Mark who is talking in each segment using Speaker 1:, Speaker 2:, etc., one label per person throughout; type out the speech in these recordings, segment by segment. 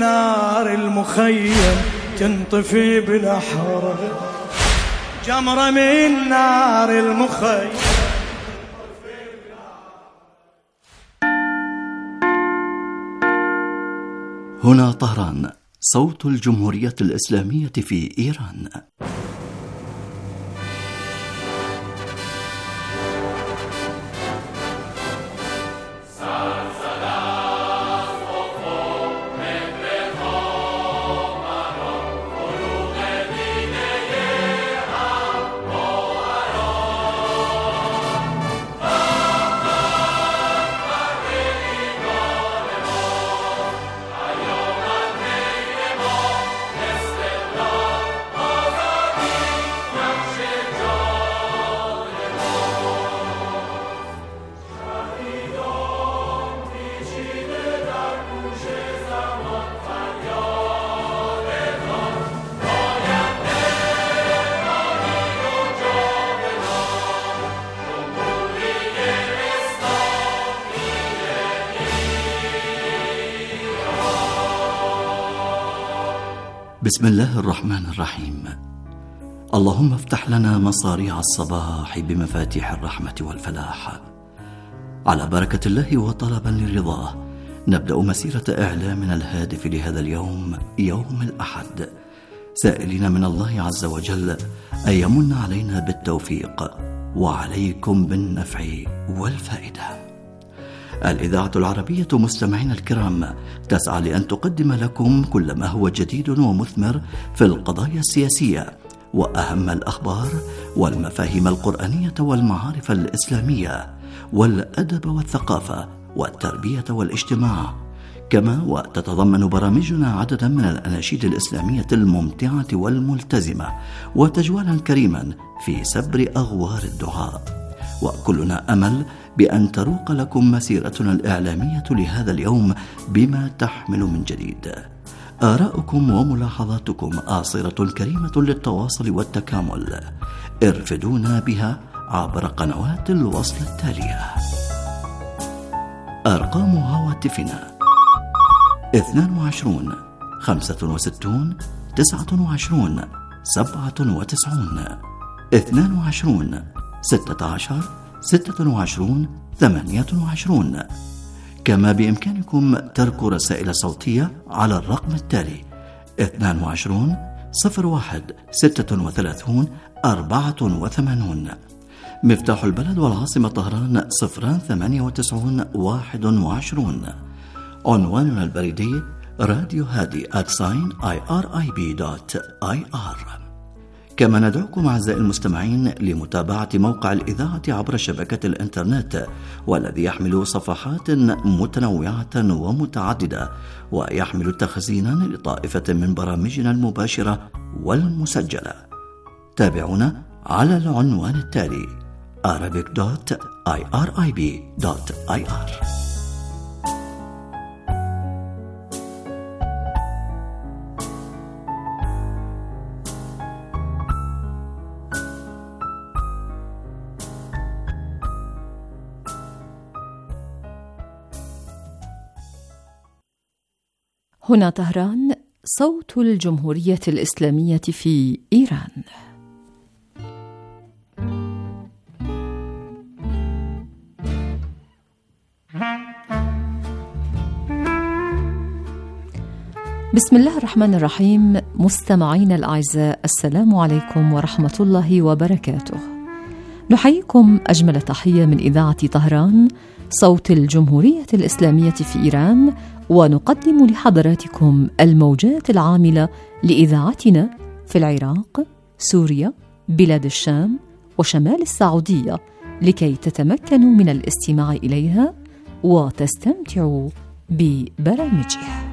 Speaker 1: نار المخيم تنطفي بالأحرار، جمرة من نار المخيم.
Speaker 2: هنا طهران، صوت الجمهورية الإسلامية في إيران. بسم الله الرحمن الرحيم. اللهم افتح لنا مصاريع الصباح بمفاتيح الرحمة والفلاح. على بركة الله وطلبا لرضاه نبدأ مسيرة إعلامنا الهادف لهذا اليوم، يوم الأحد، سائلين من الله عز وجل أن يمن علينا بالتوفيق وعليكم بالنفع والفائدة. الإذاعة العربية مستمعينا الكرام تسعى لأن تقدم لكم كل ما هو جديد ومثمر في القضايا السياسية وأهم الأخبار والمفاهيم القرآنية والمعارف الإسلامية والأدب والثقافة والتربية والاجتماع، كما وتتضمن برامجنا عددا من الأناشيد الإسلامية الممتعة والملتزمة وتجوالا كريما في سبر أغوار الدعاء. وكلنا أمل بأن تروق لكم مسيرتنا الإعلامية لهذا اليوم بما تحمل من جديد. آراؤكم وملاحظاتكم آصرة كريمة للتواصل والتكامل، ارفدونا بها عبر قنوات الوصل التالية. أرقام هواتفنا 22 65 29 97 22 16 26 28. كما بإمكانكم ترك رسائل صوتية على الرقم التالي 22 01 36 84. مفتاح البلد والعاصمة طهران 098 21. عنواننا البريدي راديو هادي @irib.ir. كما ندعوكم أعزائي المستمعين لمتابعة موقع الإذاعة عبر شبكة الإنترنت، والذي يحمل صفحات متنوعة ومتعددة ويحمل تخزينا لطائفة من برامجنا المباشرة والمسجلة. تابعونا على العنوان التالي arabic.irib.ir.
Speaker 3: هنا طهران، صوت الجمهورية الإسلامية في إيران. بسم الله الرحمن الرحيم. مستمعينا الأعزاء، السلام عليكم ورحمة الله وبركاته. نحييكم أجمل تحية من إذاعة طهران، صوت الجمهورية الإسلامية في إيران، ونقدم لحضراتكم الموجات العاملة لإذاعتنا في العراق، سوريا، بلاد الشام وشمال السعودية، لكي تتمكنوا من الاستماع إليها وتستمتعوا ببرامجها.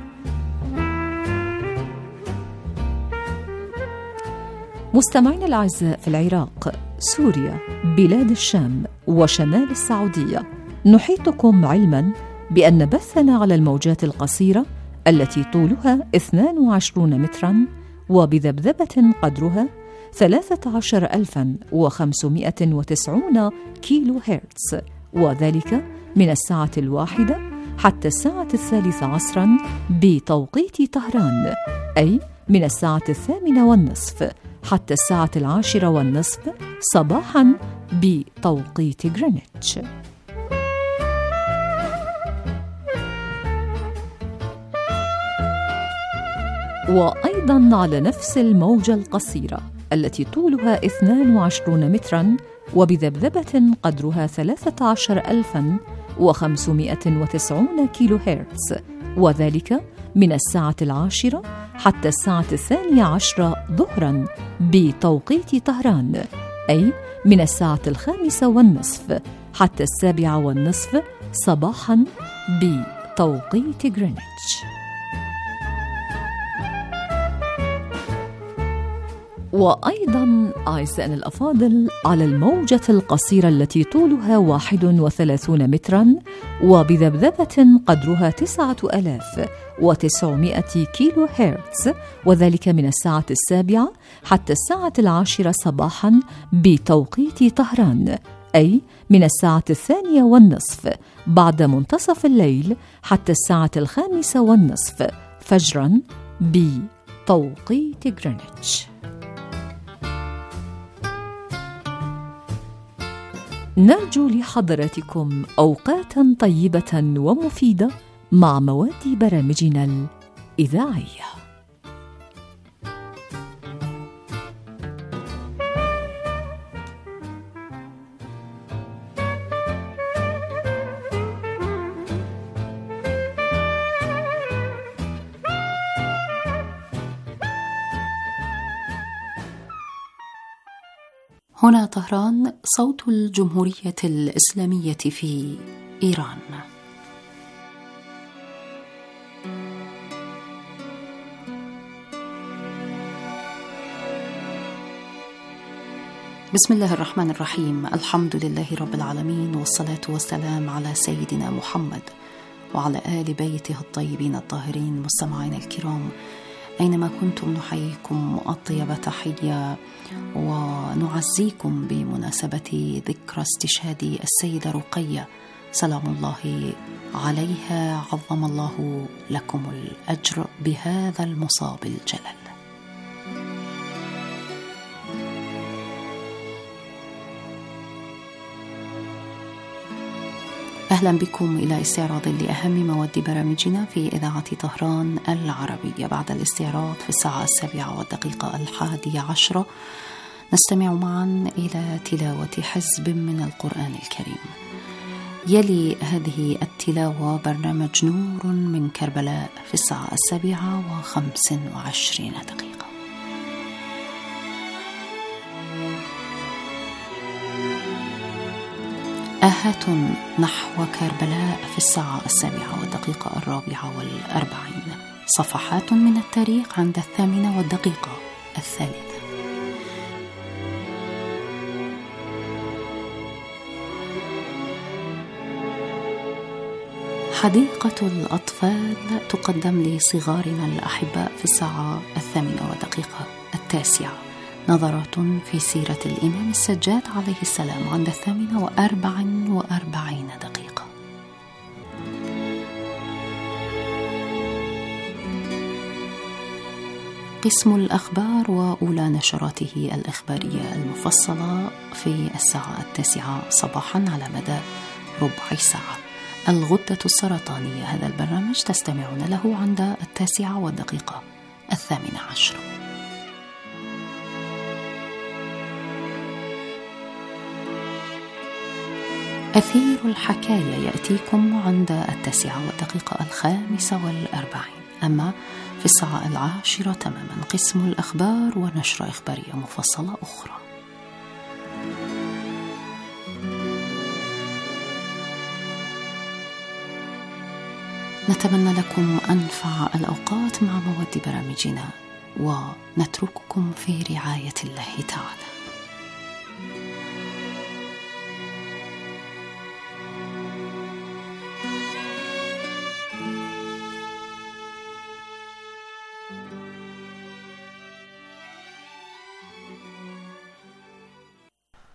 Speaker 3: مستمعينا الأعزاء في العراق، سوريا، بلاد الشام وشمال السعودية، نحيطكم علما بأن بثنا على الموجات القصيرة التي طولها 22 مترا وبذبذبة قدرها 13590 كيلو هرتز، وذلك من الساعة 1 حتى الساعة 13 بتوقيت طهران، أي من الساعة 8:30 حتى الساعة 10:30 صباحاً بتوقيت غرينتش. وأيضاً على نفس الموجة القصيرة التي طولها 22 متراً وبذبذبة قدرها 13,590 كيلو هرتز، وذلك من الساعة 10 حتى الساعة 12 ظهراً بتوقيت طهران، أي من الساعة 5:30 حتى 7:30 صباحاً بتوقيت غرينتش. وأيضاً أعزائنا الأفاضل على الموجة القصيرة التي طولها 31 متراً وبذبذبة قدرها 9,900 كيلو هرتز، وذلك من الساعة 7 حتى الساعة 10 صباحاً بتوقيت طهران، أي من الساعة 2:30 بعد منتصف الليل حتى الساعة 5:30 فجراً بتوقيت غرينتش. نرجو لحضراتكم أوقاتاً طيبة ومفيدة مع مواد برامجنا الإذاعية.
Speaker 4: هنا طهران، صوت الجمهورية الإسلامية في إيران. بسم الله الرحمن الرحيم. الحمد لله رب العالمين، والصلاة والسلام على سيدنا محمد وعلى آل بيته الطيبين الطاهرين. مستمعين الكرام، أينما كنتم نحييكم أطيب تحية ونعزيكم بمناسبة ذكرى استشهاد السيدة رقية سلام الله عليها. عظم الله لكم الأجر بهذا المصاب الجلل. أهلا بكم إلى استعراض لأهم مواد برامجنا في إذاعة طهران العربية. بعد الاستعراض في الساعة 7:11 نستمع معا إلى تلاوة حزب من القرآن الكريم. يلي هذه التلاوة برنامج نور من كربلاء في الساعة 7:25. آهة نحو كربلاء في الساعة 7:44. صفحات من التاريخ عند 8:03. حديقة الأطفال تقدم لصغارنا الأحباء في الساعة 8:09. نظرات في سيرة الإمام السجاد عليه السلام عند 8:44. قسم الأخبار وأولى نشراته الإخبارية المفصلة في الساعة 9 صباحا على مدى ربع ساعة. الغدة السرطانية، هذا البرنامج تستمعون له عند 9:18. أثير الحكاية يأتيكم عند 9:45. أما في الساعة 10 تماما قسم الأخبار ونشرة إخبارية مفصلة أخرى. نتمنى لكم أنفع الأوقات مع مواد برامجنا، ونترككم في رعاية الله تعالى.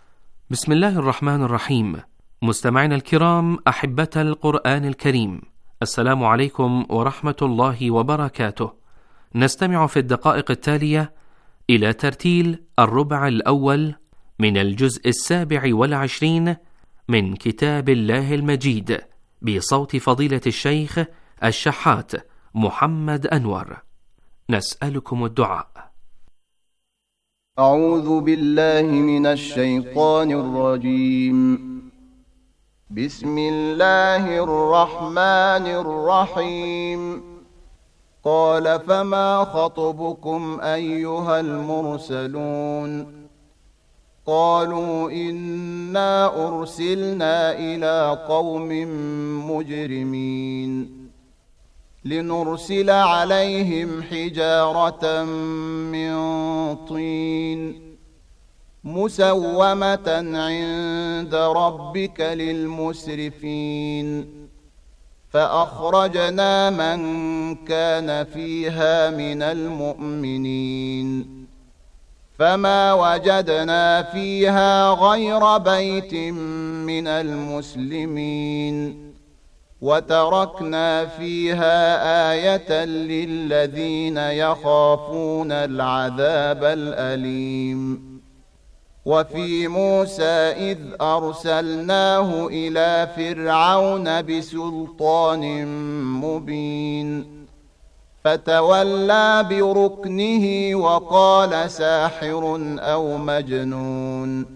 Speaker 5: بسم الله الرحمن الرحيم. مستمعينا الكرام، أحبة القرآن الكريم، السلام عليكم ورحمة الله وبركاته. نستمع في الدقائق التالية إلى ترتيل الربع الأول من الجزء 27 من كتاب الله المجيد بصوت فضيلة الشيخ الشحات محمد أنور. نسألكم الدعاء.
Speaker 6: أعوذ بالله من الشيطان الرجيم. بسم الله الرحمن الرحيم. قال فما خطبكم أيها المرسلون؟ قالوا إنا أرسلنا إلى قوم مجرمين لنرسل عليهم حجارة من طين مسومة عند ربك للمسرفين فأخرجنا من كان فيها من المؤمنين فما وجدنا فيها غير بيت من المسلمين وتركنا فيها آية للذين يخافون العذاب الأليم. وفي موسى إذ أرسلناه إلى فرعون بسلطان مبين فتولى بركنه وقال ساحر أو مجنون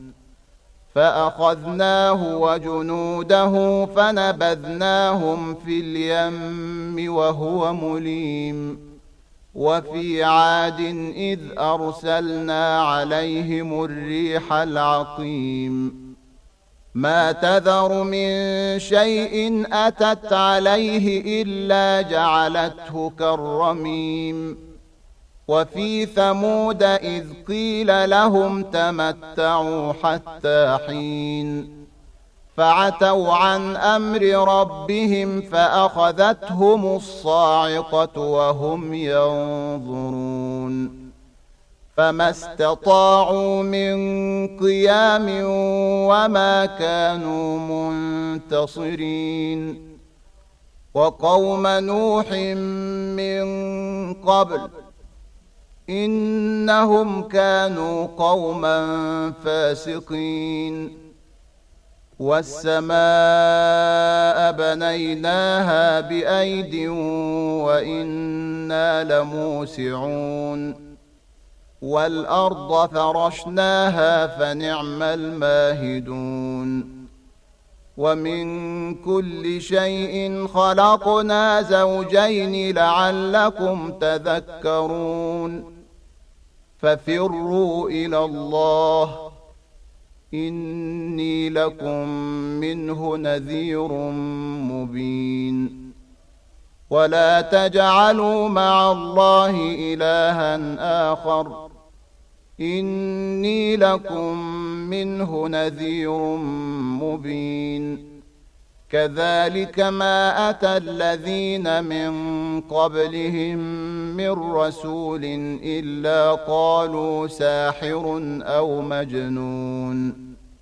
Speaker 6: فأخذناه وجنوده فنبذناهم في اليم وهو مليم. وفي عاد إذ أرسلنا عليهم الريح العقيم ما تذر من شيء أتت عليه إلا جعلته كالرميم. وفي ثمود إذ قيل لهم تمتعوا حتى حين فعتوا عن أمر ربهم فأخذتهم الصاعقة وهم ينظرون فما استطاعوا من قيام وما كانوا منتصرين. وقوم نوح من قبل إنهم كانوا قوما فاسقين. والسماء بنيناها بأيد وإنا لموسعون والأرض فرشناها فنعم الماهدون. ومن كل شيء خلقنا زوجين لعلكم تذكرون. ففروا إلى الله إني لكم منه نذير مبين. ولا تجعلوا مع الله إلها آخر إني لكم منه نذير مبين. كذلك ما أتى الذين من قبلهم من رسول إلا قالوا ساحر أو مجنون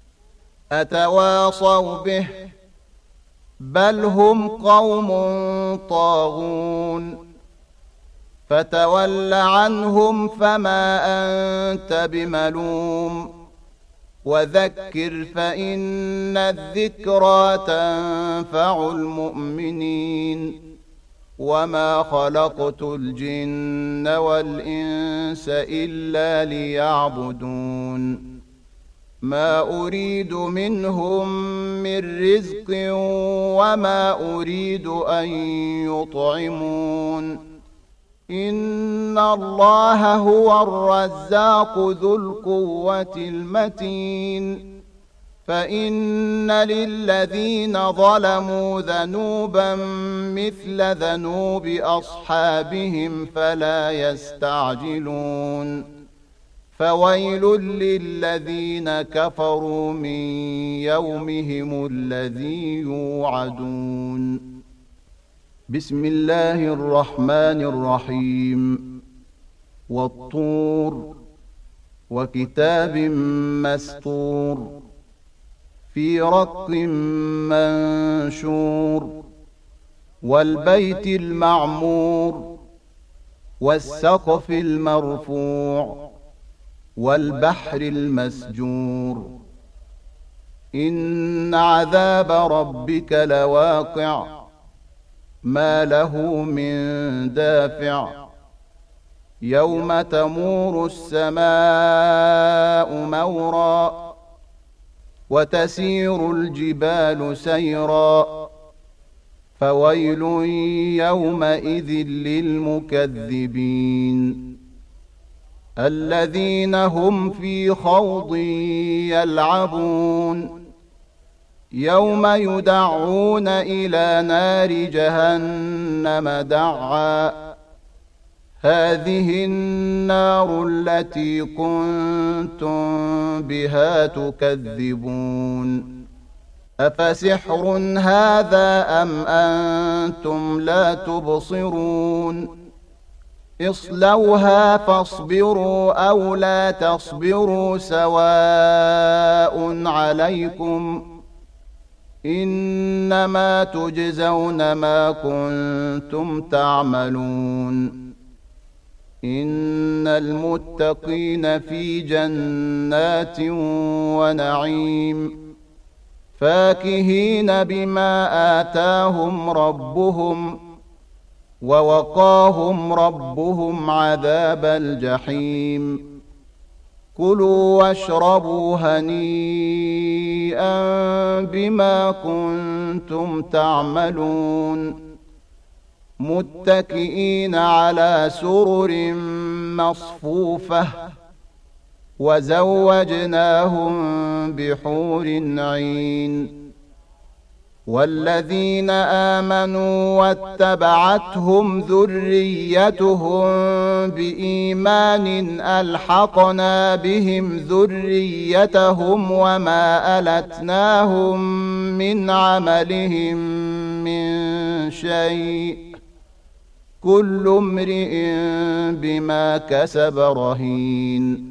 Speaker 6: أتواصوا به بل هم قوم طاغون. فتول عنهم فما أنت بملوم وذكر فإن الذكرى تنفع المؤمنين. وما خلقت الجن والإنس إلا ليعبدون ما أريد منهم من رزق وما أريد أن يطعمون إن الله هو الرزاق ذو القوة المتين. فإن للذين ظلموا ذنوبا مثل ذنوب أصحابهم فلا يستعجلون. فويل للذين كفروا من يومهم الذي يوعدون. بسم الله الرحمن الرحيم. والطور وكتاب مسطور في رق منشور والبيت المعمور والسقف المرفوع والبحر المسجور إن عذاب ربك لواقع ما له من دافع يوم تمور السماء مورا وتسير الجبال سيرا فويل يومئذ للمكذبين الذين هم في خوض يلعبون يوم يدعون إلى نار جهنم دعا هذه النار التي كنتم بها تكذبون أفسحر هذا أم أنتم لا تبصرون اصلوها فاصبروا أو لا تصبروا سواء عليكم إنما تجزون ما كنتم تعملون إن المتقين في جنات ونعيم فاكهين بما آتاهم ربهم ووقاهم ربهم عذاب الجحيم كلوا واشربوا هنيئا بما كنتم تعملون متكئين على سرر مصفوفة وزوجناهم بحور عين والذين آمنوا واتبعتهم ذريتهم بإيمان ألحقنا بهم ذريتهم وما ألتناهم من عملهم من شيء كل امرئ بما كسب رهين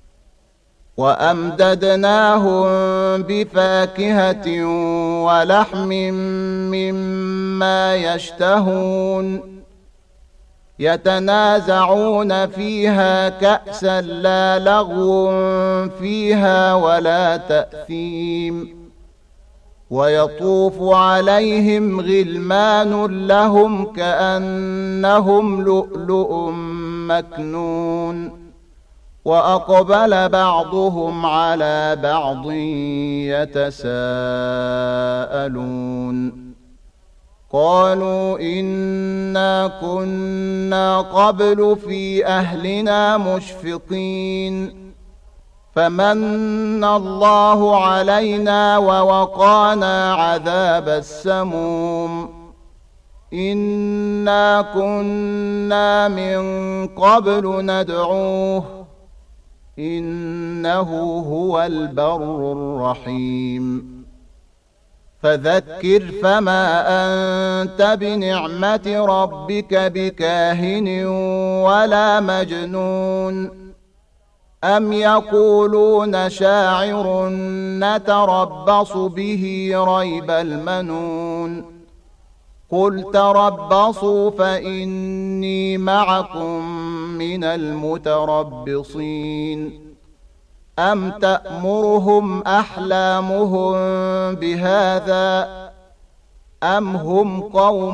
Speaker 6: وأمددناهم بفاكهة ولحم مما يشتهون يتنازعون فيها كأسا لا لغو فيها ولا تأثيم ويطوف عليهم غلمان لهم كأنهم لؤلؤ مكنون وأقبل بعضهم على بعض يتساءلون قالوا إنا كنا قبل في أهلنا مشفقين فمن الله علينا ووقانا عذاب السموم إنا كنا من قبل ندعوه إنه هو البر الرحيم فذكر فما أنت بنعمة ربك بكاهن ولا مجنون أم يقولون شاعر نتربص به ريب المنون قل تربصوا فإني معكم من المتربصين أم تأمرهم أحلامهم بهذا أم هم قوم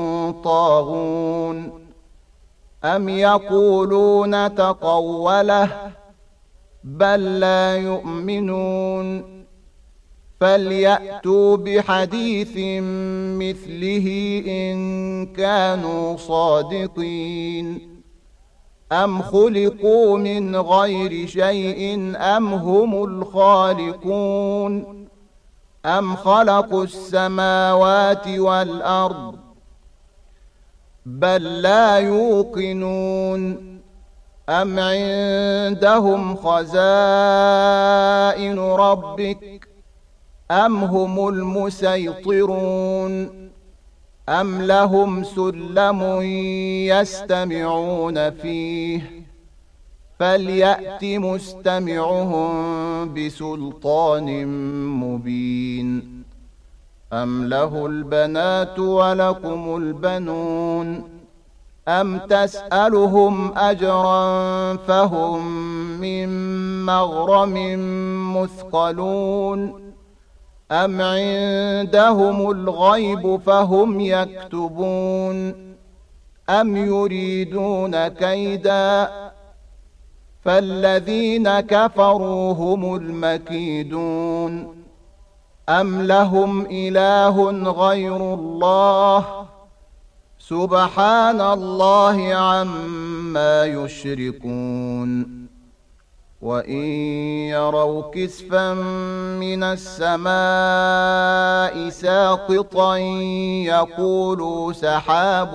Speaker 6: طاغون أم يقولون تقوله بل لا يؤمنون فليأتوا بحديث مثله إن كانوا صادقين أم خلقوا من غير شيء أم هم الخالقون أم خلقوا السماوات والأرض بل لا يوقنون أم عندهم خزائن ربك أم هم المسيطرون أم لهم سلم يستمعون فيه فليأت مستمعهم بسلطان مبين أم له البنات ولكم البنون أم تسألهم أجرا فهم من مغرم مثقلون أم عندهم الغيب فهم يكتبون أم يريدون كيدا فالذين كفروا هم المكيدون أم لهم إله غير الله سبحان الله عما يشركون وإن يروا كسفا من السماء ساقطا يقولوا سحاب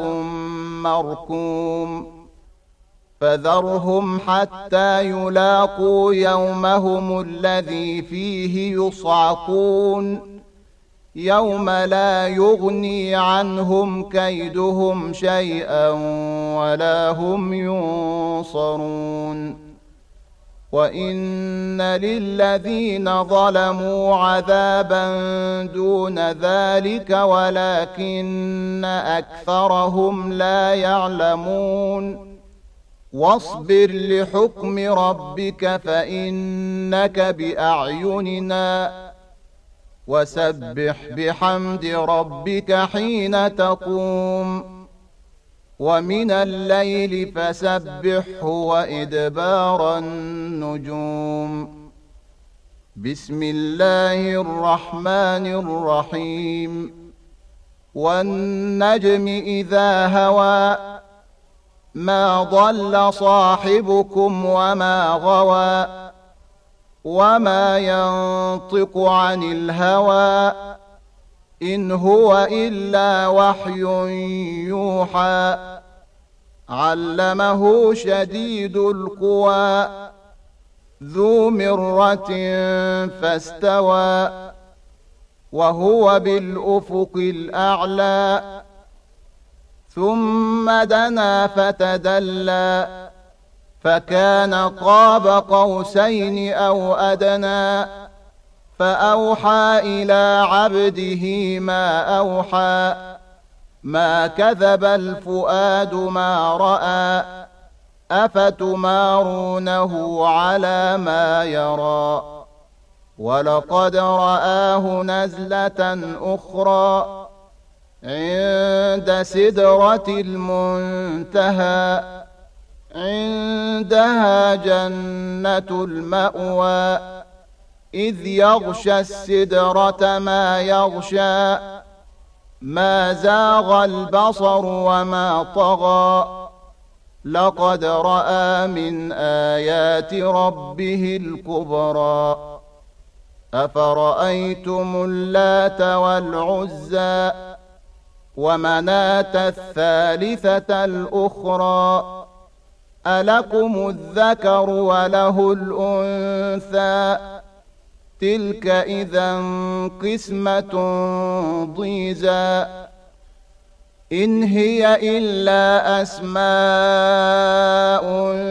Speaker 6: مركوم فذرهم حتى يلاقوا يومهم الذي فيه يصعقون يوم لا يغني عنهم كيدهم شيئا ولا هم ينصرون وإن للذين ظلموا عذابا دون ذلك ولكن أكثرهم لا يعلمون واصبر لحكم ربك فإنك بأعيننا وسبح بحمد ربك حين تقوم ومن الليل فسبحه وإدبار النجوم بسم الله الرحمن الرحيم والنجم إذا هوى ما ضل صاحبكم وما غوى وما ينطق عن الهوى إن هو إلا وحي يوحى علمه شديد القوى ذو مرة فاستوى وهو بالأفق الأعلى ثم دنا فتدلى فكان قاب قوسين أو أدنى فأوحى إلى عبده ما أوحى ما كذب الفؤاد ما رأى أفتمارونه على ما يرى ولقد رآه نزلة أخرى عند سدرة المنتهى عندها جنة المأوى إذ يغشى السدرة ما يغشى ما زاغ البصر وما طغى لقد رأى من آيات ربه الكبرى أفرأيتم اللات والعزى ومناة الثالثة الأخرى ألكم الذكر وله الأنثى تلك إذا قسمة ضيزى إن هي إلا أسماء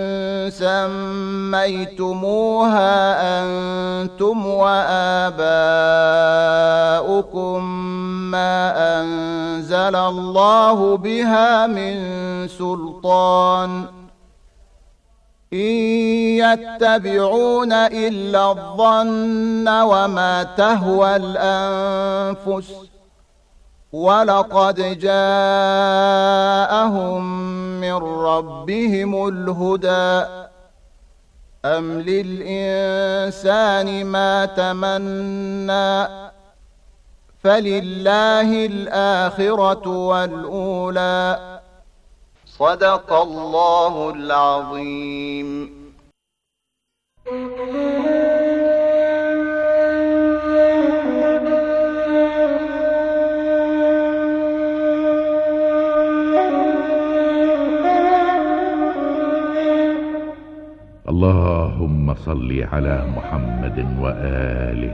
Speaker 6: سميتموها أنتم وآباؤكم ما أنزل الله بها من سلطان إن يتبعون إلا الظن وما تهوى الأنفس ولقد جاءهم من ربهم الهدى أم للإنسان ما تمنى فلله الآخرة والأولى صدق الله العظيم.
Speaker 7: اللهم صل على محمد وآله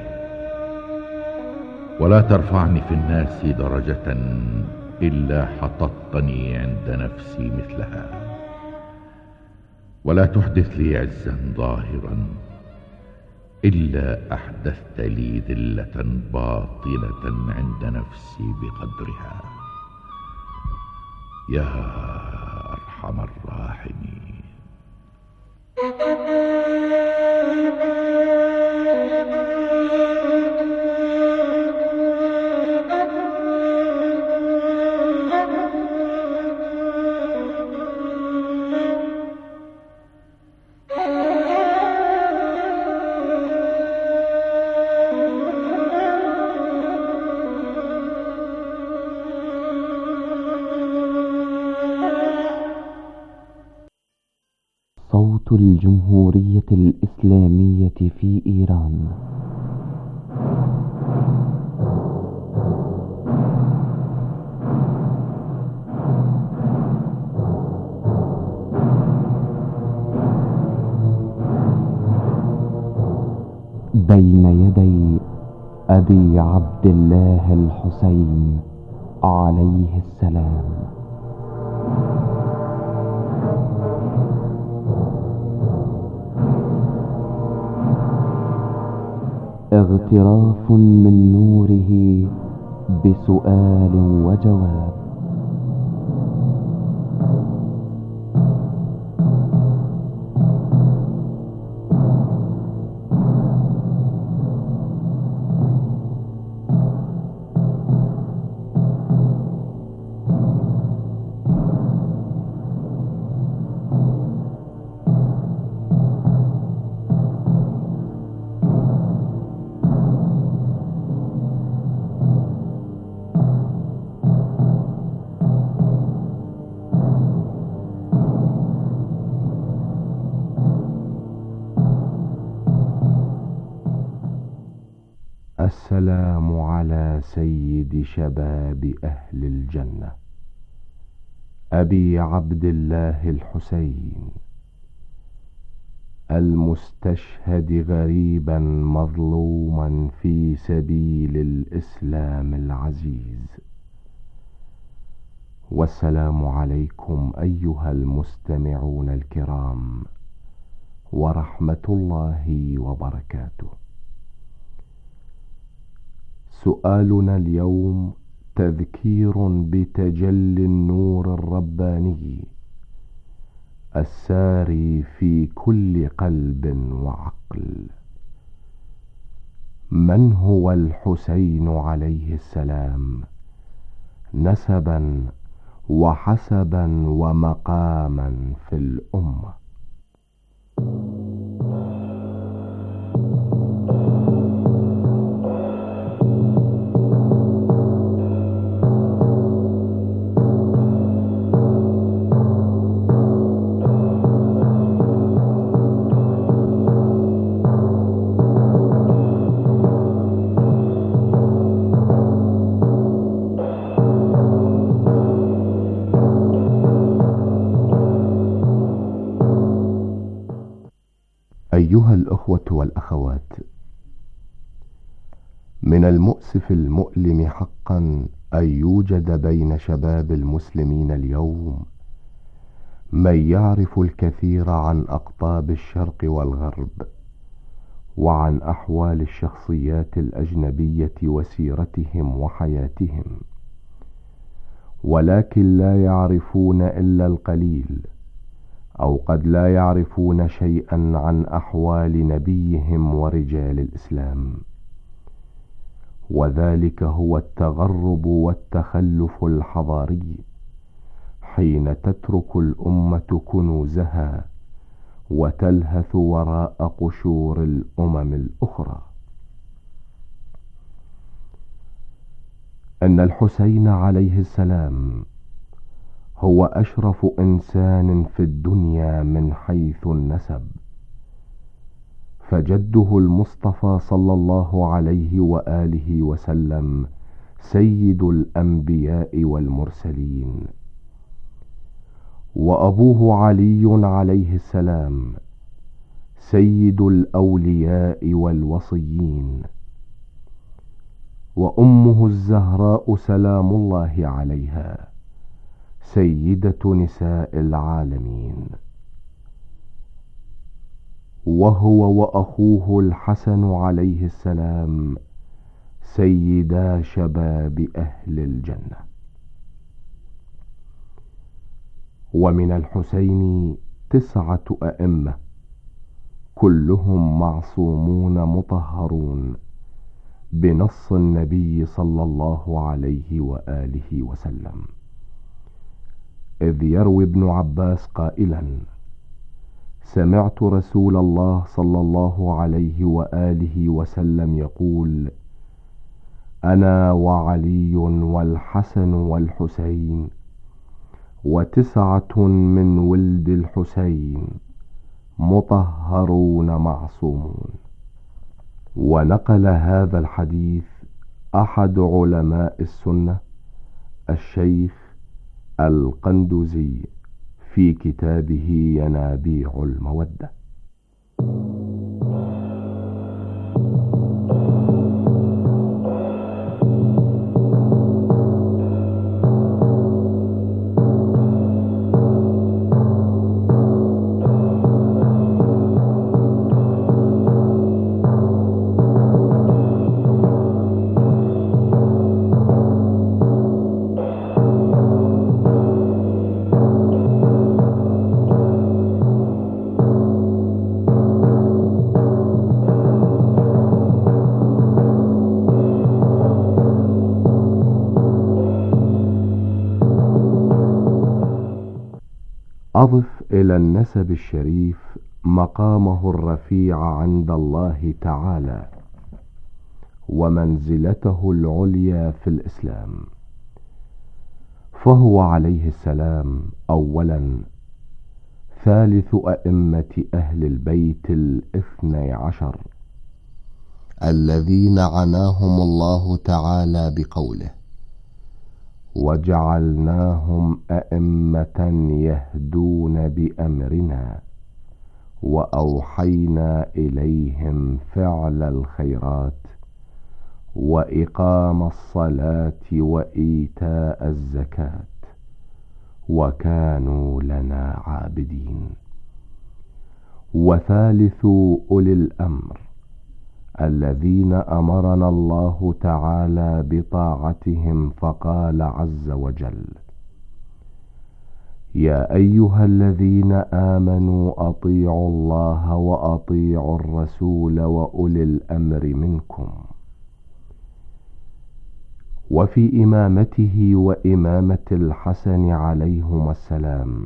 Speaker 7: ولا ترفعني في الناس درجة إلا حططتني عند نفسي مثلها ولا تحدث لي عزا ظاهرا إلا أحدثت لي ذلة باطنة عند نفسي بقدرها. يا أرحم الراحمين.
Speaker 8: صوت الجمهورية الإسلامية في إيران. بين يدي أبي عبد الله الحسين عليه السلام. اغتراف من نوره بسؤال وجواب. السلام على سيد شباب أهل الجنة أبي عبد الله الحسين، المستشهد غريبا مظلوما في سبيل الإسلام العزيز. والسلام عليكم أيها المستمعون الكرام ورحمة الله وبركاته. سؤالنا اليوم تذكير بتجلي النور الرباني الساري في كل قلب وعقل. من هو الحسين عليه السلام نسبا وحسبا ومقاما في الأمة؟ أيها الأخوة والأخوات، من المؤسف المؤلم حقا أن يوجد بين شباب المسلمين اليوم من يعرف الكثير عن أقطاب الشرق والغرب وعن أحوال الشخصيات الأجنبية وسيرتهم وحياتهم، ولكن لا يعرفون إلا القليل، أو قد لا يعرفون شيئا عن أحوال نبيهم ورجال الإسلام. وذلك هو التغرب والتخلف الحضاري، حين تترك الأمة كنوزها وتلهث وراء قشور الأمم الأخرى. أن الحسين عليه السلام هو أشرف إنسان في الدنيا من حيث النسب، فجده المصطفى صلى الله عليه وآله وسلم سيد الأنبياء والمرسلين، وأبوه علي عليه السلام سيد الأولياء والوصيين، وأمه الزهراء سلام الله عليها سيدة نساء العالمين. وهو وأخوه الحسن عليه السلام سيدا شباب أهل الجنة. ومن الحسين 9 أئمة كلهم معصومون مطهرون بنص النبي صلى الله عليه وآله وسلم، إذ يروي ابن عباس قائلا: سمعت رسول الله صلى الله عليه وآله وسلم يقول: أنا وعلي والحسن والحسين 9 من ولد الحسين مطهرون معصومون. ونقل هذا الحديث أحد علماء السنة الشيخ القندزي في كتابه ينابيع المودة. أضف إلى النسب الشريف مقامه الرفيع عند الله تعالى ومنزلته العليا في الإسلام، فهو عليه السلام أولا ثالث أئمة أهل البيت 12 الذين عناهم الله تعالى بقوله: وجعلناهم أئمة يهدون بأمرنا وأوحينا إليهم فعل الخيرات وإقام الصلاة وإيتاء الزكاة وكانوا لنا عابدين. وثالث أولي الأمر الذين أمرنا الله تعالى بطاعتهم، فقال عز وجل: يا أيها الذين آمنوا أطيعوا الله وأطيعوا الرسول وأولي الأمر منكم. وفي إمامته وإمامة الحسن عليهما السلام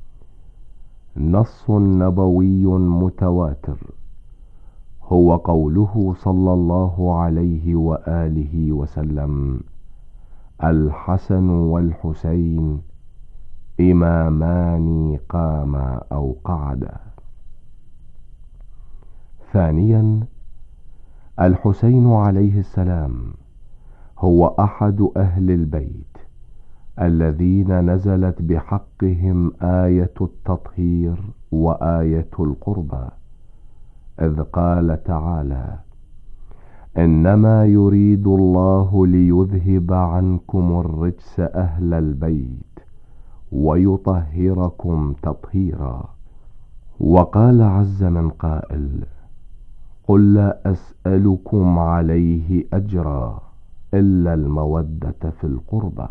Speaker 8: نص نبوي متواتر، هو قوله صلى الله عليه وآله وسلم: الحسن والحسين إمامان قاما أو قعدا. ثانيا، الحسين عليه السلام هو أحد أهل البيت الذين نزلت بحقهم آية التطهير وآية القربى، إذ قال تعالى: إنما يريد الله ليذهب عنكم الرجس أهل البيت ويطهركم تطهيرا. وقال عز من قائل: قل لا أسألكم عليه أجرا إلا المودة في القربى.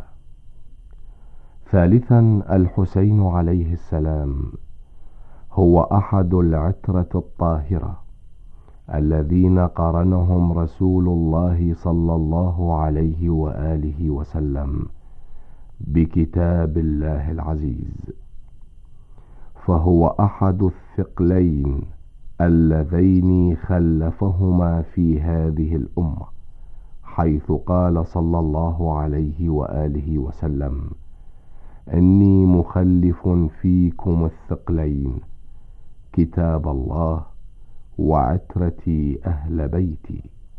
Speaker 8: ثالثا، الحسين عليه السلام هو أحد العترة الطاهرة الذين قرنهم رسول الله صلى الله عليه وآله وسلم بكتاب الله العزيز، فهو أحد الثقلين اللذين خلفهما في هذه الأمة، حيث قال صلى الله عليه وآله وسلم: إني مخلف فيكم الثقلين، كتاب الله وعترتي أهل بيتي.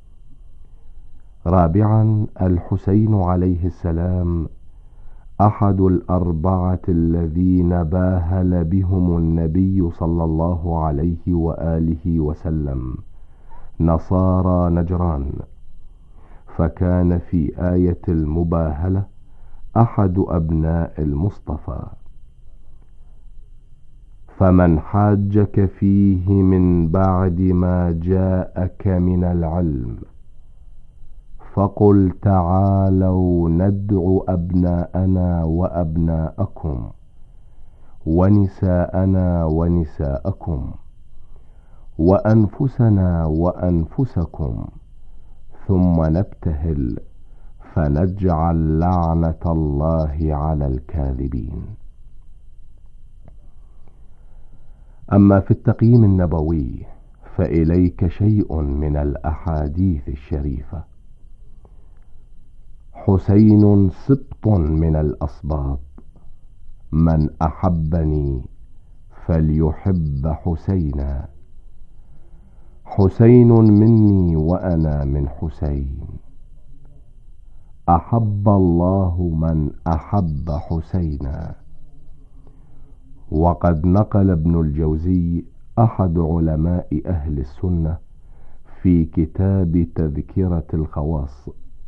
Speaker 8: رابعا، الحسين عليه السلام أحد الأربعة الذين باهل بهم النبي صلى الله عليه وآله وسلم نصارى نجران، فكان في آية المباهلة أحد أبناء المصطفى. فمن حاجك فيه من بعد ما جاءك من العلم فقل تعالوا ندع أبناءنا وأبناءكم ونساءنا ونساءكم وأنفسنا وأنفسكم ثم نبتهل فنجعل لعنة الله على الكاذبين. أما في التقييم النبوي فإليك شيء من الأحاديث الشريفة. حسين سبط من الأسباط، من أحبني فليحب حسينا، حسين مني وأنا من حسين، أحب الله من أحب حسينا. وقد نقل ابن الجوزي أحد علماء أهل السنة في كتاب تذكرة الخواص: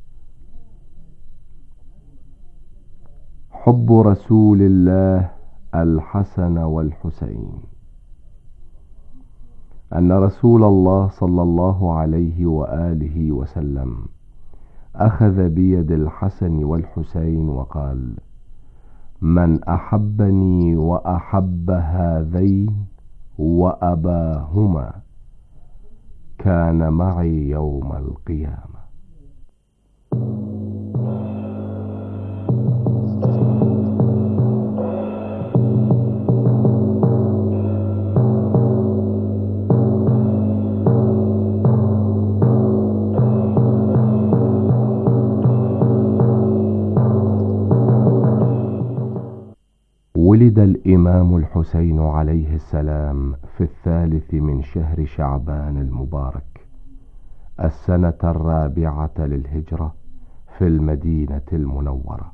Speaker 8: حب رسول الله الحسن والحسين، أن رسول الله صلى الله عليه وآله وسلم أخذ بيد الحسن والحسين وقال: من أحبني وأحب هذين وأباهما كان معي يوم القيامة. ولد الإمام الحسين عليه السلام في 3 من شهر شعبان المبارك السنة 4 للهجرة في المدينة المنورة،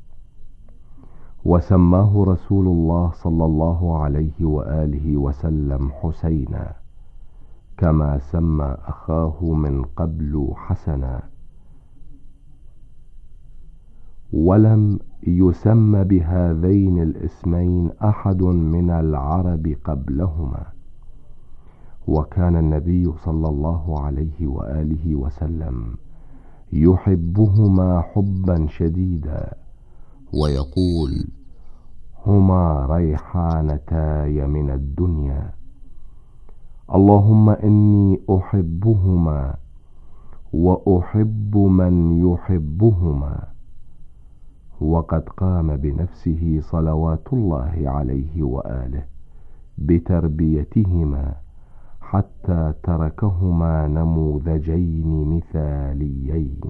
Speaker 8: وسماه رسول الله صلى الله عليه وآله وسلم حسينا، كما سمى أخاه من قبل حسنا، ولم يسمى بهذين الاسمين أحد من العرب قبلهما. وكان النبي صلى الله عليه وآله وسلم يحبهما حبا شديدا، ويقول: هما ريحانتاي من الدنيا، اللهم إني أحبهما وأحب من يحبهما. وقد قام بنفسه صلوات الله عليه وآله بتربيتهما حتى تركهما نموذجين مثاليين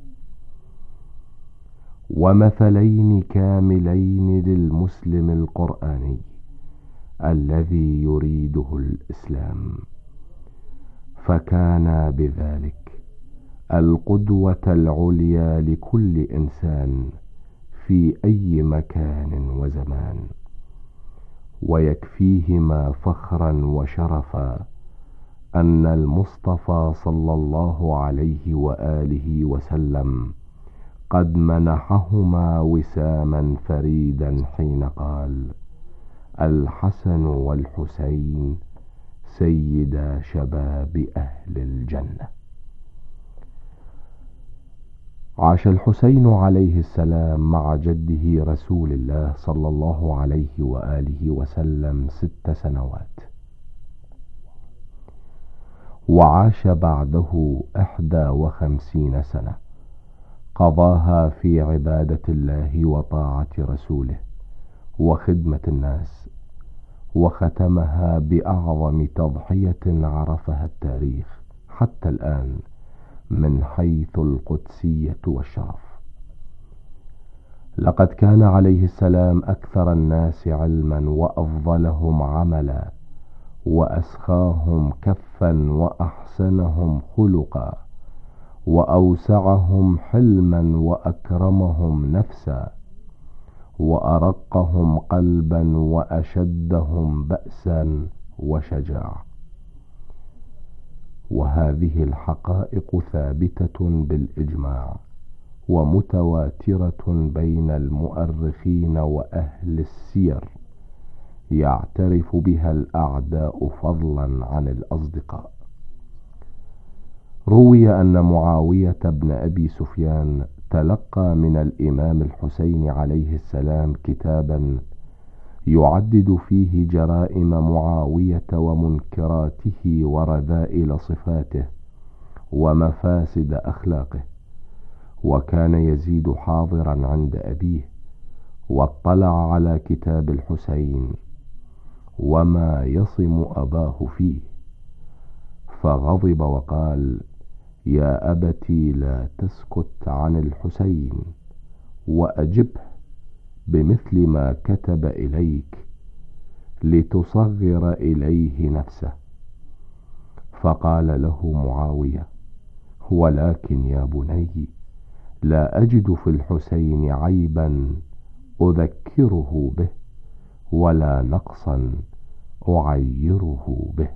Speaker 8: ومثلين كاملين للمسلم القرآني الذي يريده الإسلام، فكان بذلك القدوة العليا لكل إنسان في أي مكان وزمان. ويكفيهما فخرا وشرفا أن المصطفى صلى الله عليه وآله وسلم قد منحهما وساما فريدا حين قال: الحسن والحسين سيدا شباب أهل الجنة. عاش الحسين عليه السلام مع جده رسول الله صلى الله عليه وآله وسلم 6 سنوات، وعاش بعده 51 سنة قضاها في عبادة الله وطاعة رسوله وخدمة الناس، وختمها بأعظم تضحية عرفها التاريخ حتى الآن من حيث القدسية والشرف. لقد كان عليه السلام أكثر الناس علما وأفضلهم عملا وأسخاهم كفا وأحسنهم خلقا وأوسعهم حلما وأكرمهم نفسا وأرقهم قلبا وأشدهم بأسا وشجاعة. وهذه الحقائق ثابتة بالإجماع ومتواترة بين المؤرخين وأهل السير، يعترف بها الأعداء فضلا عن الأصدقاء. روي أن معاوية بن أبي سفيان تلقى من الإمام الحسين عليه السلام كتابا يعدد فيه جرائم معاوية ومنكراته ورذائل صفاته ومفاسد أخلاقه. وكان يزيد حاضرا عند أبيه واطلع على كتاب الحسين وما يصم أباه فيه، فغضب وقال: يا أبتي لا تسكت عن الحسين وأجبه بمثل ما كتب إليك لتصغر إليه نفسه. فقال له معاوية: ولكن يا بني، لا أجد في الحسين عيبا أذكره به ولا نقصا أعيره به.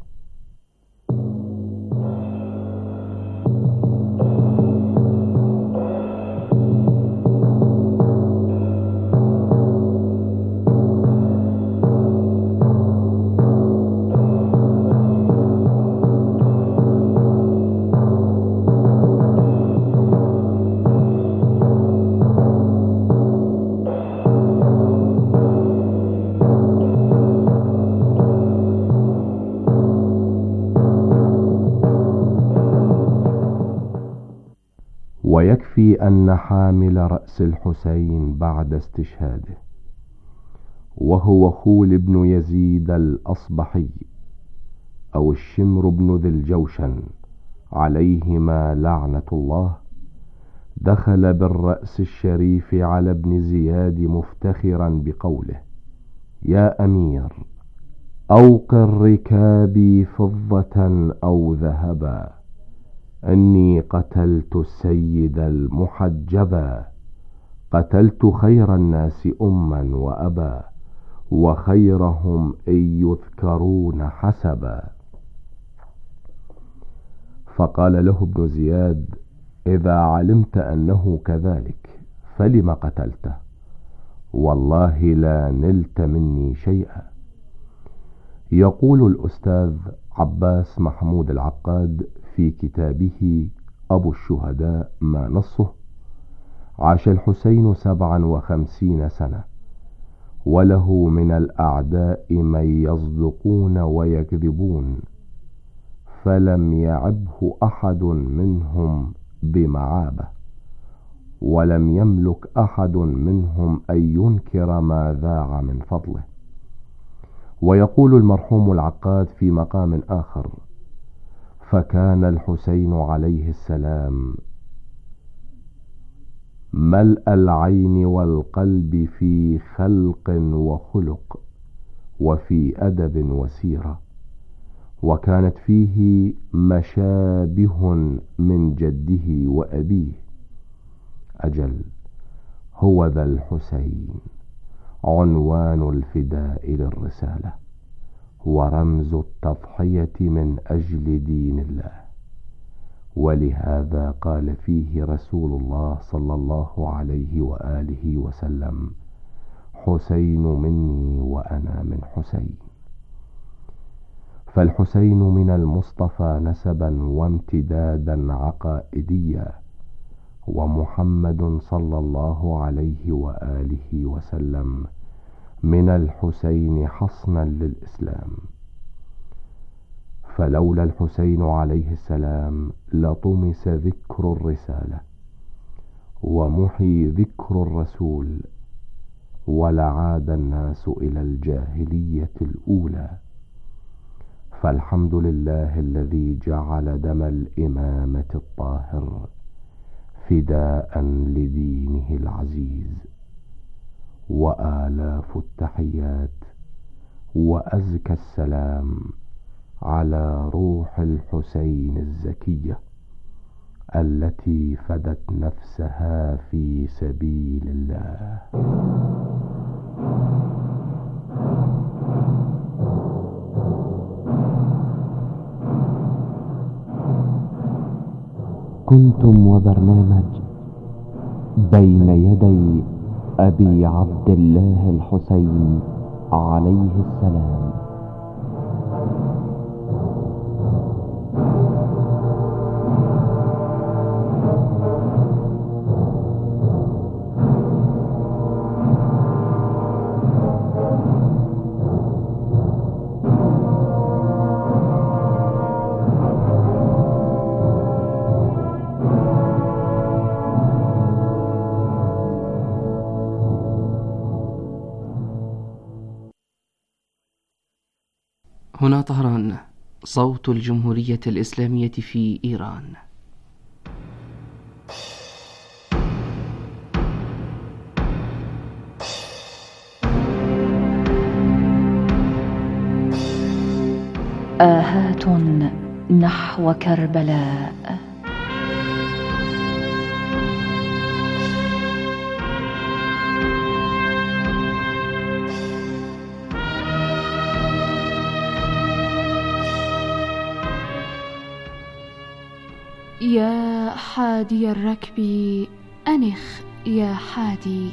Speaker 8: ويكفي أن حامل رأس الحسين بعد استشهاده وهو خول بن يزيد الأصبحي أو الشمر بن ذي الجوشن عليهما لعنة الله، دخل بالرأس الشريف على ابن زياد مفتخرا بقوله: يا أمير، أوقر ركابي فضة أو ذهبا، إني قتلت السيد المحجبا، قتلت خير الناس أما وأبا، وخيرهم إن يذكرون حسبا. فقال له ابن زياد: إذا علمت أنه كذلك فلم قتلته؟ والله لا نلت مني شيئا. يقول الأستاذ عباس محمود العقاد في كتابه أبو الشهداء ما نصه: عاش الحسين 57 سنة، وله من الأعداء من يصدقون ويكذبون، فلم يعبه أحد منهم بمعابه، ولم يملك أحد منهم أن ينكر ما ذاع من فضله. ويقول المرحوم العقاد في مقام آخر: فكان الحسين عليه السلام ملء العين والقلب في خلق وخلق وفي أدب وسيرة، وكانت فيه مشابه من جده وأبيه. أجل، هو ذا الحسين عنوان الفداء للرسالة ورمز التضحية من أجل دين الله، ولهذا قال فيه رسول الله صلى الله عليه وآله وسلم: حسين مني وأنا من حسين. فالحسين من المصطفى نسبا وامتدادا عقائديا، ومحمد صلى الله عليه وآله وسلم من الحسين حصنا للإسلام. فلولا الحسين عليه السلام لطمس ذكر الرسالة ومحي ذكر الرسول، ولعاد الناس إلى الجاهلية الأولى. فالحمد لله الذي جعل دم الإمامة الطاهر فداء لدينه العزيز. وآلاف التحيات وأزكى السلام على روح الحسين الزكية التي فدت نفسها في سبيل الله.
Speaker 9: كنتم وبرنامج بين يدي أبي عبد الله الحسين عليه السلام.
Speaker 5: هنا طهران، صوت الجمهورية الإسلامية في إيران.
Speaker 3: آهات نحو كربلاء.
Speaker 10: يا حادي الركب أنخ يا حادي،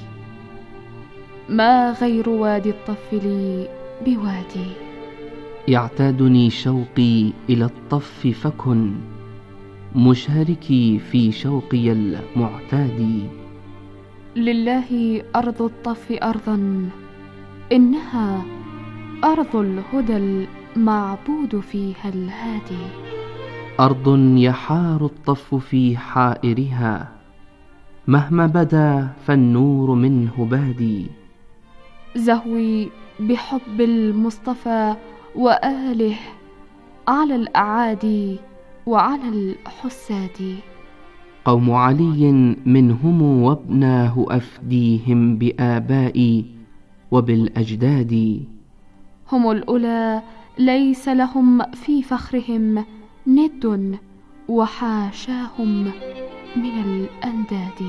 Speaker 10: ما غير وادي الطف لي بوادي.
Speaker 5: يعتادني شوقي إلى الطف فكن مشاركي في شوقي المعتاد.
Speaker 10: لله أرض الطف أرضا، إنها أرض الهدى المعبود فيها الهادي.
Speaker 5: أرض يحار الطف في حائرها، مهما بدا فالنور منه بادي.
Speaker 10: زهوي بحب المصطفى وآله على الأعادي وعلى الحساد.
Speaker 5: قوم علي منهم وابناه أفديهم بآبائي وبالأجداد.
Speaker 10: هم الأولى ليس لهم في فخرهم ند، وحاشاهم من الأنداد.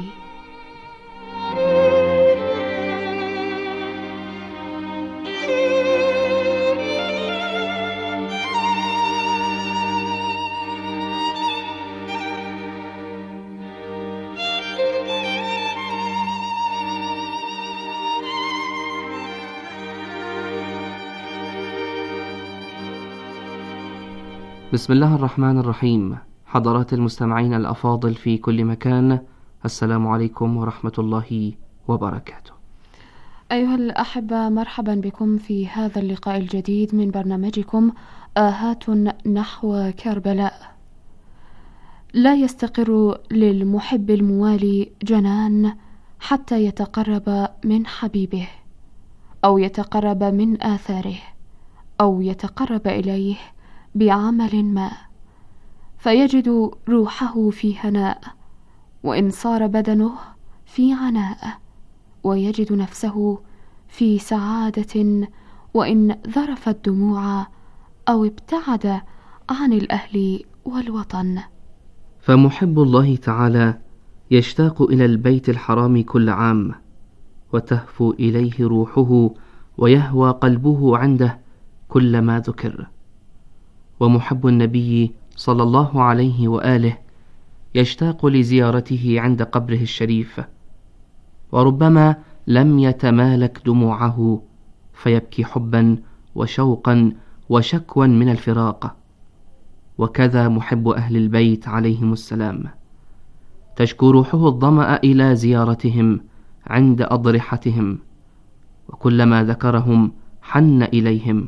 Speaker 5: بسم الله الرحمن الرحيم. حضرات المستمعين الأفاضل في كل مكان، السلام عليكم ورحمة الله وبركاته.
Speaker 10: أيها الأحبة، مرحبا بكم في هذا اللقاء الجديد من برنامجكم آهات نحو كربلاء. لا يستقر للمحب الموالي جنان حتى يتقرب من حبيبه، أو يتقرب من آثاره، أو يتقرب إليه بعمل ما، فيجد روحه في هناء، وإن صار بدنه في عناء، ويجد نفسه في سعادة وإن ذرفت دموع أو ابتعد عن الأهل والوطن.
Speaker 5: فمحب الله تعالى يشتاق إلى البيت الحرام كل عام، وتهفو إليه روحه ويهوى قلبه عنده كلما ذكر. ومحب النبي صلى الله عليه وآله يشتاق لزيارته عند قبره الشريف، وربما لم يتمالك دموعه فيبكي حبا وشوقا وشكوا من الفراق. وكذا محب أهل البيت عليهم السلام، تشكو روحه الظمأ إلى زيارتهم عند أضرحتهم، وكلما ذكرهم حن إليهم،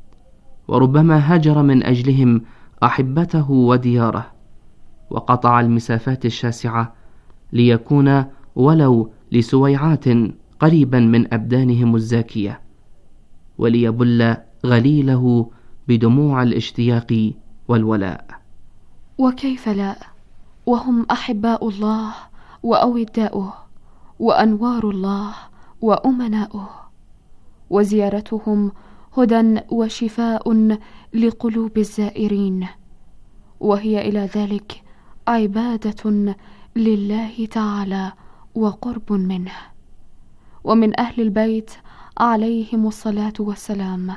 Speaker 5: وربما هاجر من أجلهم أحبته ودياره، وقطع المسافات الشاسعة ليكون ولو لسويعات قريبا من أبدانهم الزاكية، وليبل غليله بدموع الاشتياق والولاء.
Speaker 10: وكيف لا، وهم أحباء الله وأوداؤه وأنوار الله وأمناؤه، وزيارتهم هدى وشفاء لقلوب الزائرين، وهي إلى ذلك عبادة لله تعالى وقرب منه. ومن أهل البيت عليهم الصلاة والسلام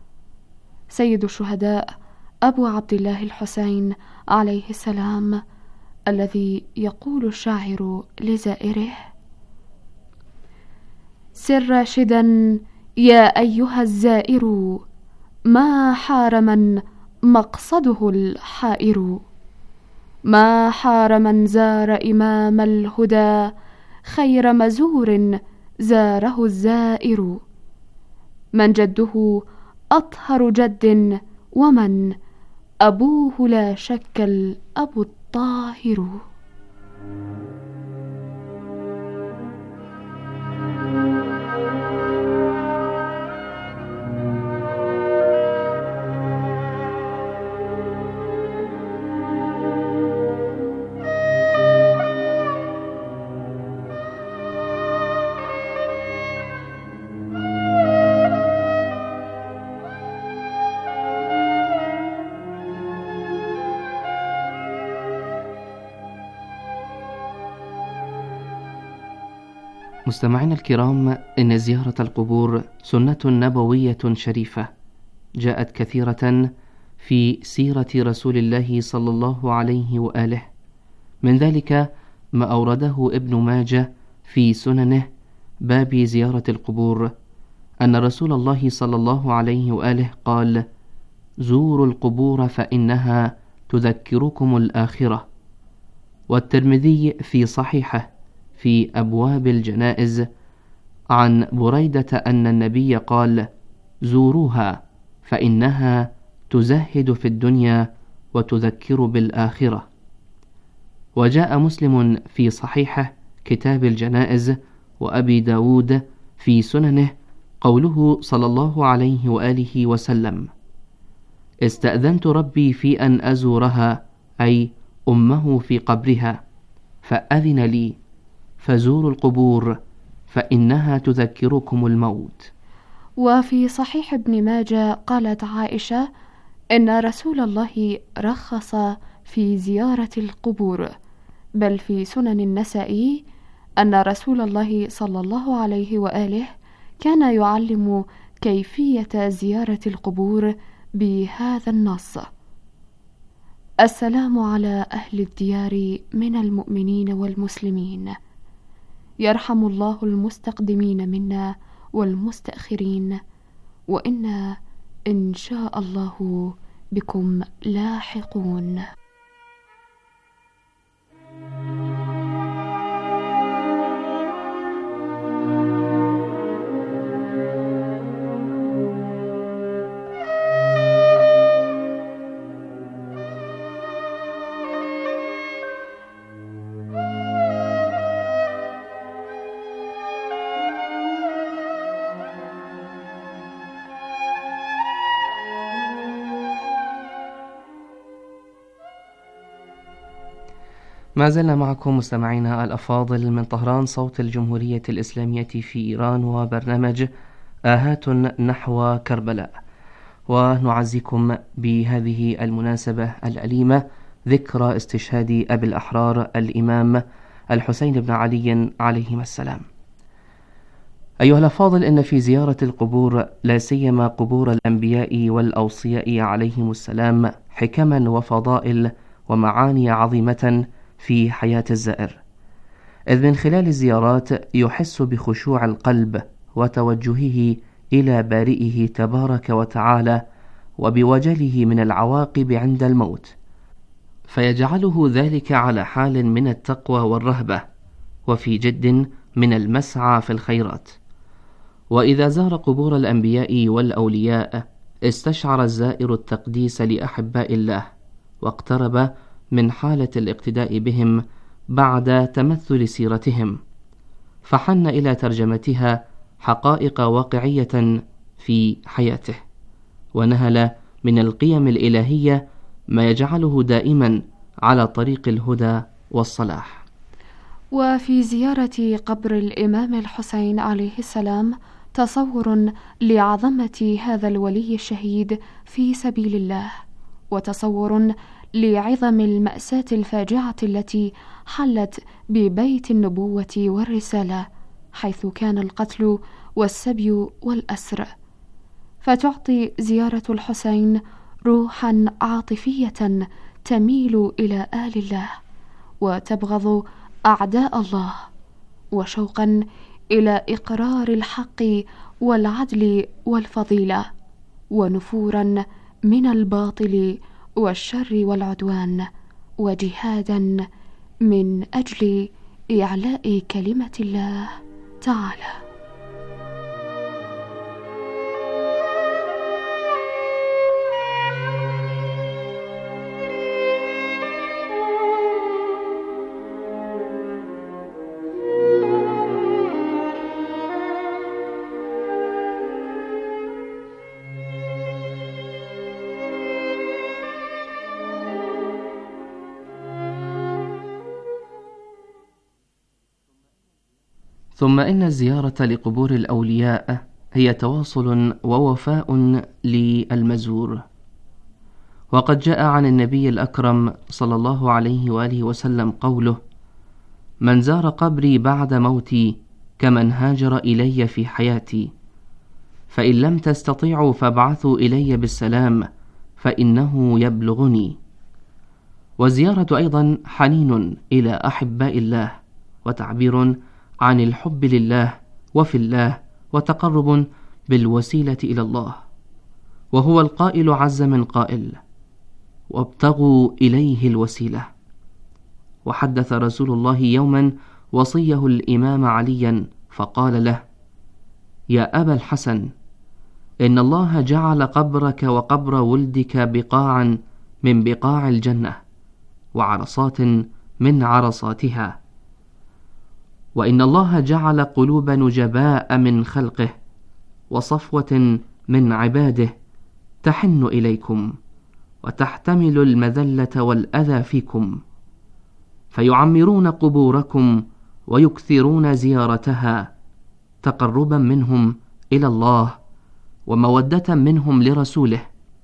Speaker 10: سيد الشهداء أبو عبد الله الحسين عليه السلام، الذي يقول الشاعر لزائره: سر راشدا يا أيها الزائر ما حار من مقصده الحائر، ما حار من زار إمام الهدى خير مزور زاره الزائر، من جده أطهر جد ومن أبوه لا شك الأب الطاهر.
Speaker 5: مستمعينا الكرام، إن زيارة القبور سنة نبوية شريفة جاءت كثيرة في سيرة رسول الله صلى الله عليه وآله. من ذلك ما أورده ابن ماجه في سننه باب زيارة القبور، أن رسول الله صلى الله عليه وآله قال: زوروا القبور فإنها تذكركم الآخرة. والترمذي في صحيحه في أبواب الجنائز عن بريدة أن النبي قال: زوروها فإنها تزهد في الدنيا وتذكر بالآخرة. وجاء مسلم في صحيحه كتاب الجنائز وأبي داود في سننه قوله صلى الله عليه وآله وسلم: استأذنت ربي في أن أزورها، أي أمه في قبرها، فأذن لي، فزوروا القبور فإنها تذكركم الموت.
Speaker 10: وفي صحيح ابن ماجه قالت عائشة إن رسول الله رخص في زيارة القبور، بل في سنن النسائي أن رسول الله صلى الله عليه وآله كان يعلم كيفية زيارة القبور بهذا النص: السلام على أهل الديار من المؤمنين والمسلمين، يرحم الله المستقدمين منا والمستأخرين، وإنا إن شاء الله بكم لاحقون.
Speaker 5: ما زلنا معكم مستمعينا الأفاضل من طهران، صوت الجمهورية الإسلامية في إيران، وبرنامج آهات نحو كربلاء. ونعزيكم بهذه المناسبة الأليمة ذكرى استشهاد أبي الأحرار الإمام الحسين بن علي عليهما السلام. أيها الأفاضل، إن في زيارة القبور لا سيما قبور الأنبياء والأوصياء عليهم السلام حكما وفضائل ومعاني عظيمة في حياة الزائر، إذ من خلال الزيارات يحس بخشوع القلب وتوجهه إلى بارئه تبارك وتعالى وبوجله من العواقب عند الموت، فيجعله ذلك على حال من التقوى والرهبة وفي جد من المسعى في الخيرات. وإذا زار قبور الأنبياء والأولياء استشعر الزائر التقديس لأحباء الله، واقترب من حالة الاقتداء بهم بعد تمثل سيرتهم، فحن إلى ترجمتها حقائق واقعية في حياته، ونهل من القيم الإلهية ما يجعله دائما على طريق الهدى والصلاح.
Speaker 10: وفي زيارة قبر الإمام الحسين عليه السلام تصور لعظمة هذا الولي الشهيد في سبيل الله، وتصور لعظم المأساة الفاجعة التي حلت ببيت النبوة والرسالة، حيث كان القتل والسبي والأسر، فتعطي زيارة الحسين روحا عاطفية تميل إلى آل الله وتبغض أعداء الله، وشوقا إلى إقرار الحق والعدل والفضيلة، ونفورا من الباطل والشر والعدوان، وجهادا من أجل إعلاء كلمة الله تعالى.
Speaker 5: ثم إن الزيارة لقبور الأولياء هي تواصل ووفاء للمزور. وقد جاء عن النبي الأكرم صلى الله عليه وآله وسلم قوله: من زار قبري بعد موتي كمن هاجر إلي في حياتي، فإن لم تستطيعوا فابعثوا إلي بالسلام فإنه يبلغني. والزيارة أيضا حنين إلى أحباء الله، وتعبير عن الحب لله وفي الله، وتقرب بالوسيلة إلى الله. وهو القائل عز من قائل: وابتغوا إليه الوسيلة. وحدث رسول الله يوما وصيه الإمام عليا فقال له: يا أبا الحسن، إن الله جعل قبرك وقبر ولدك بقاعا من بقاع الجنة، وعرصات من عرصاتها، وإن الله جعل قلوب نجباء من خلقه وصفوة من عباده تحن إليكم وتحتمل المذلة والأذى فيكم، فيعمرون قبوركم ويكثرون زيارتها تقربا منهم إلى الله ومودة منهم لرسوله.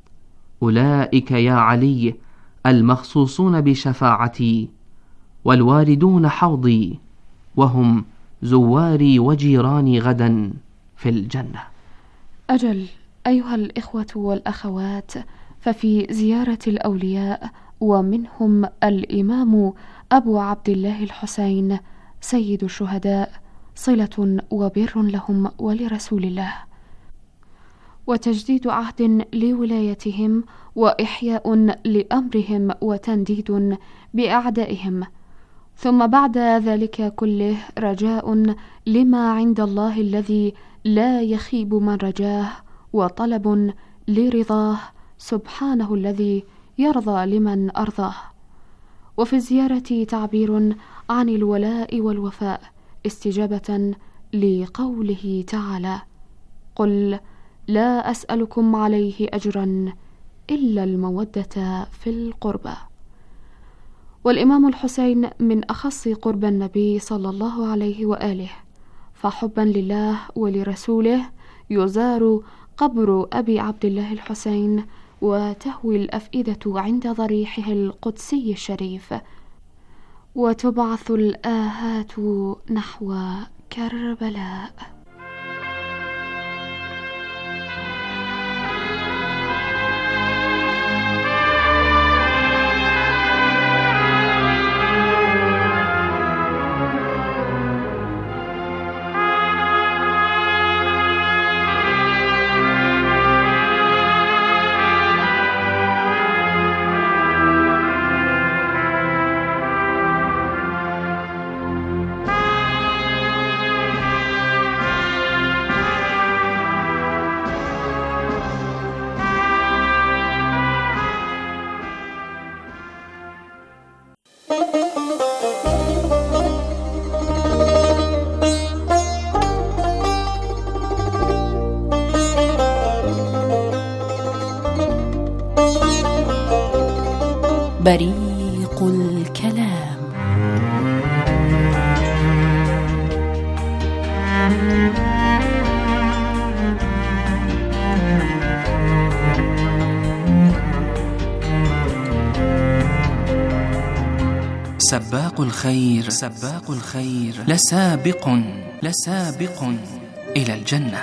Speaker 5: أولئك يا علي المخصوصون بشفاعتي والواردون حوضي، وهم زواري وجيراني غدا في الجنة.
Speaker 10: أجل أيها الإخوة والأخوات، ففي زيارة الأولياء ومنهم الإمام أبو عبد الله الحسين سيد الشهداء صلة وبر لهم ولرسول الله، وتجديد عهد لولايتهم، وإحياء لأمرهم، وتنديد بأعدائهم. ثم بعد ذلك كله رجاء لما عند الله الذي لا يخيب من رجاه، وطلب لرضاه سبحانه الذي يرضى لمن أرضاه. وفي الزيارة تعبير عن الولاء والوفاء، استجابة لقوله تعالى: قل لا أسألكم عليه أجرا إلا المودة في القربى. والإمام الحسين من أخص قرب النبي صلى الله عليه وآله، فحبا لله ولرسوله يزار قبر أبي عبد الله الحسين، وتهوي الأفئدة عند ضريحه القدسي الشريف، وتبعث الآهات نحو كربلاء.
Speaker 4: بريق الكلام.
Speaker 11: سباق الخير لسابق إلى الجنة.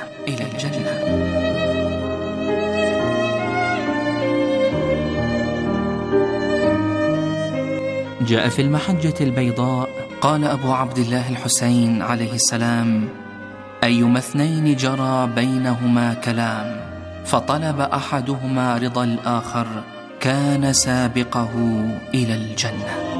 Speaker 11: جاء في المحجة البيضاء قال أبو عبد الله الحسين عليه السلام: أيما اثنين جرى بينهما كلام فطلب أحدهما رضا الآخر كان سابقه إلى الجنة.